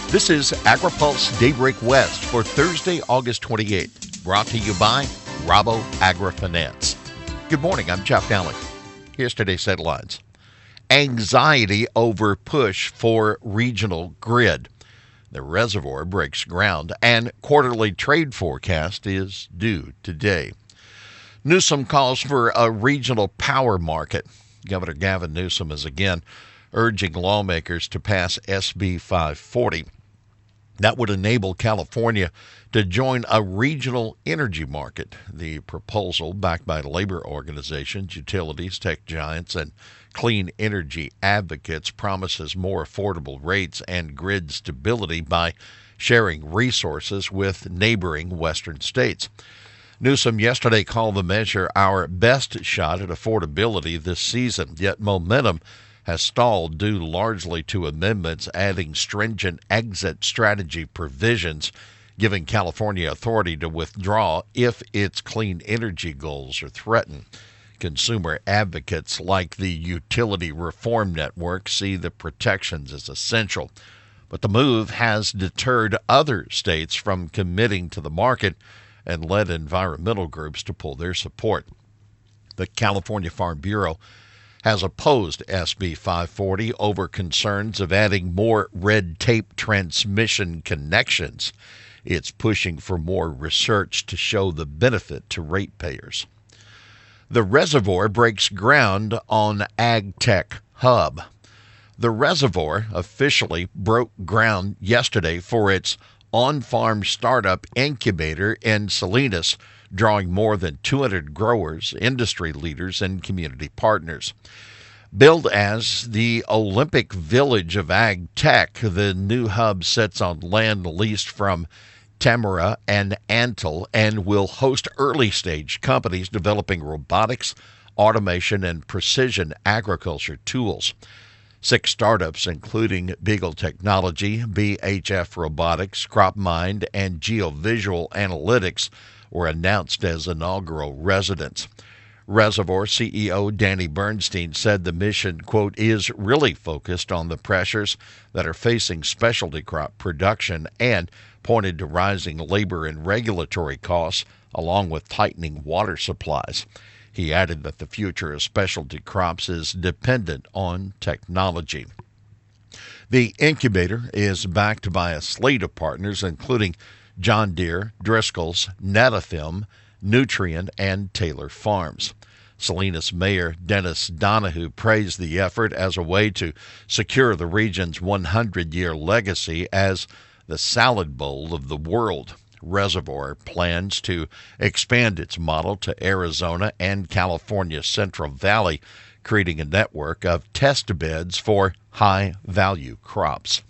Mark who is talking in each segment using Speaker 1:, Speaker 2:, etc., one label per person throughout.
Speaker 1: This is AgriPulse Daybreak West for Thursday, August 28th, brought to you by Rabo AgriFinance. Good morning, I'm Jeff Dowling. Here's today's headlines. Anxiety over push for regional grid. The reservoir breaks ground and quarterly trade forecast is due today. Newsom calls for a regional power market. Governor Gavin Newsom is again urging lawmakers to pass SB 540. That would enable California to join a regional energy market. The proposal, backed by labor organizations, utilities, tech giants, and clean energy advocates, promises more affordable rates and grid stability by sharing resources with neighboring western states. Newsom yesterday called the measure our best shot at affordability this season, yet momentum has stalled due largely to amendments adding stringent exit strategy provisions, giving California authority to withdraw if its clean energy goals are threatened. Consumer advocates like the Utility Reform Network see the protections as essential, but the move has deterred other states from committing to the market and led environmental groups to pull their support. The California Farm Bureau has opposed SB 540 over concerns of adding more red tape transmission connections. It's pushing for more research to show the benefit to ratepayers. The reservoir breaks ground on AgTech Hub. The reservoir officially broke ground yesterday for its on-farm startup incubator in Salinas, drawing more than 200 growers, industry leaders, and community partners. Billed as the Olympic Village of Ag Tech, the new hub sits on land leased from Tamara and Antle and will host early-stage companies developing robotics, automation, and precision agriculture tools. 6 startups, including Beagle Technology, BHF Robotics, CropMind, and Geovisual Analytics, were announced as inaugural residents. Reservoir CEO Danny Bernstein said the mission, quote, is really focused on the pressures that are facing specialty crop production and pointed to rising labor and regulatory costs along with tightening water supplies. He added that the future of specialty crops is dependent on technology. The incubator is backed by a slate of partners, including John Deere, Driscoll's, Netafim, Nutrien, and Taylor Farms. Salinas Mayor Dennis Donahue praised the effort as a way to secure the region's 100-year legacy as the salad bowl of the world. Reservoir plans to expand its model to Arizona and California's Central Valley, creating a network of test beds for high-value crops.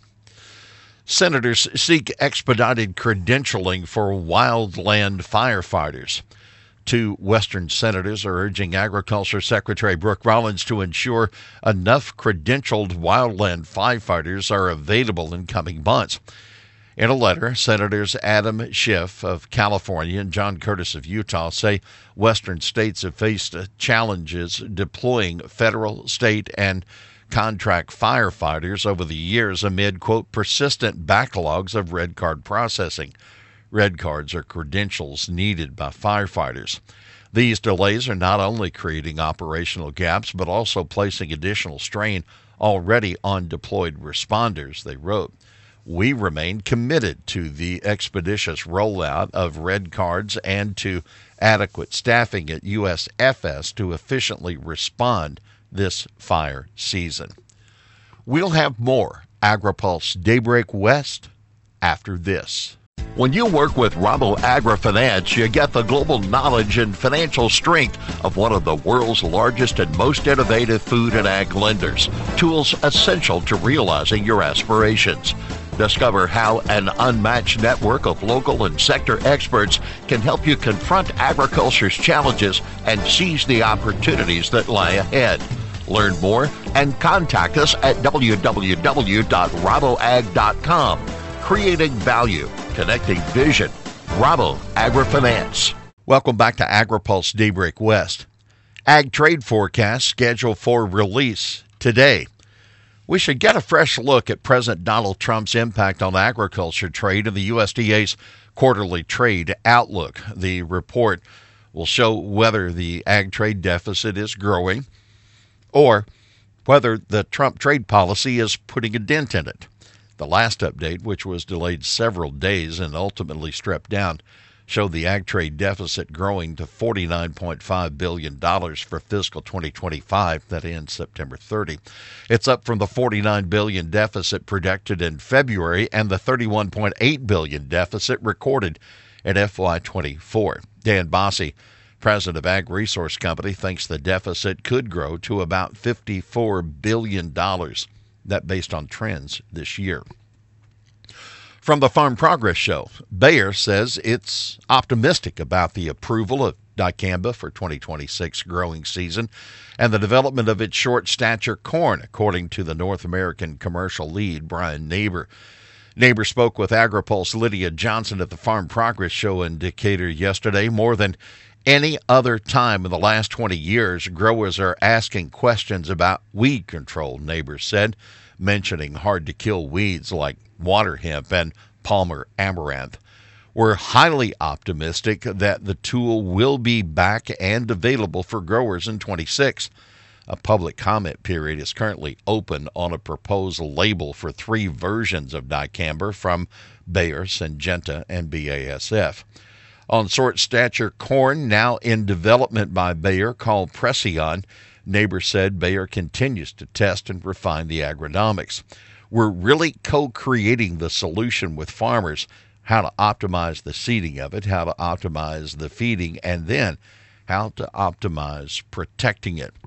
Speaker 1: Senators seek expedited credentialing for wildland firefighters. 2 Western senators are urging Agriculture Secretary Brooke Rollins to ensure enough credentialed wildland firefighters are available in coming months. In a letter, Senators Adam Schiff of California and John Curtis of Utah say Western states have faced challenges deploying federal, state, and contract firefighters over the years amid, quote, persistent backlogs of red card processing. Red cards are credentials needed by firefighters. These delays are not only creating operational gaps, but also placing additional strain already on deployed responders, they wrote. We remain committed to the expeditious rollout of red cards and to adequate staffing at USFS to efficiently respond this fire season. We'll have more AgriPulse Daybreak West after this. When you work with Rabo AgriFinance, you get the global knowledge and financial strength of one of the world's largest and most innovative food and ag lenders. Tools essential to realizing your aspirations. Discover how an unmatched network of local and sector experts can help you confront agriculture's challenges and seize the opportunities that lie ahead. Learn more and contact us at www.raboag.com. Creating value, connecting vision. Rabo AgriFinance. Welcome back to AgriPulse Daybreak West. Ag trade forecast scheduled for release today. We should get a fresh look at President Donald Trump's impact on agriculture trade in the USDA's quarterly trade outlook. The report will show whether the ag trade deficit is growing or whether the Trump trade policy is putting a dent in it. The last update, which was delayed several days and ultimately stripped down, showed the ag trade deficit growing to $49.5 billion for fiscal 2025 that ends September 30. It's up from the $49 billion deficit projected in February and the $31.8 billion deficit recorded in FY24. Dan Bossie, president of Ag Resource Company, thinks the deficit could grow to about $54 billion, that based on trends this year. From the Farm Progress Show, Bayer says it's optimistic about the approval of dicamba for 2026 growing season and the development of its short stature corn, according to the North American commercial lead, Brian Neighbor. Neighbor spoke with AgriPulse Lydia Johnson at the Farm Progress Show in Decatur yesterday. More than any other time in the last 20 years, growers are asking questions about weed control, Neighbor said, mentioning hard-to-kill weeds like water hemp and Palmer amaranth. We're highly optimistic that the tool will be back and available for growers in 26. A public comment period is currently open on a proposed label for 3 versions of dicamba from Bayer, Syngenta, and BASF. On short stature corn, now in development by Bayer, called Preceon, Neighbor said Bayer continues to test and refine the agronomics. We're really co-creating the solution with farmers, how to optimize the seeding of it, how to optimize the feeding, and then how to optimize protecting it.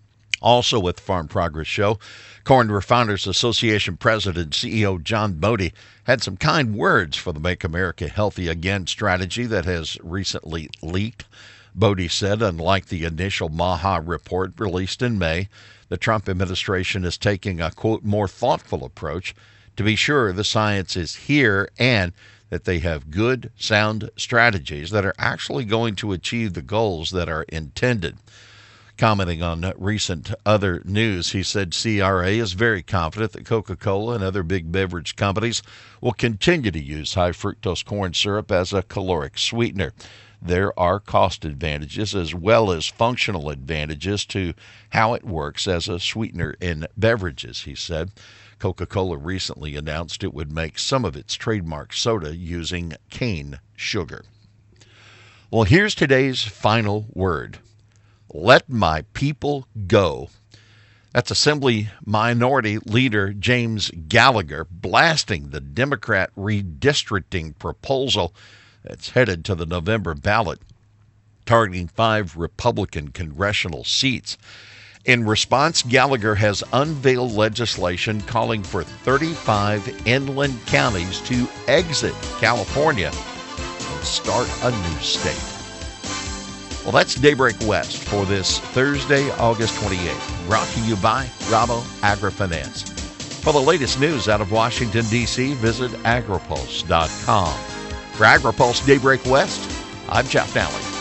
Speaker 1: Also with Farm Progress Show, Corn Refiners Association President and CEO John Bodie had some kind words for the Make America Healthy Again strategy that has recently leaked. Bodie said, unlike the initial MAHA report released in May, the Trump administration is taking a, quote, more thoughtful approach to be sure the science is here and that they have good, sound strategies that are actually going to achieve the goals that are intended. Commenting on recent other news, he said CRA is very confident that Coca-Cola and other big beverage companies will continue to use high fructose corn syrup as a caloric sweetener. There are cost advantages as well as functional advantages to how it works as a sweetener in beverages, he said. Coca-Cola recently announced it would make some of its trademark soda using cane sugar. Well, here's today's final word. Let my people go. That's Assembly Minority Leader James Gallagher blasting the Democrat redistricting proposal that's headed to the November ballot, targeting 5 Republican congressional seats. In response, Gallagher has unveiled legislation calling for 35 inland counties to exit California and start a new state. Well, that's Daybreak West for this Thursday, August 28th, brought to you by Rabo AgriFinance. For the latest news out of Washington, D.C., visit agripulse.com. For AgriPulse Daybreak West, I'm Jeff Nally.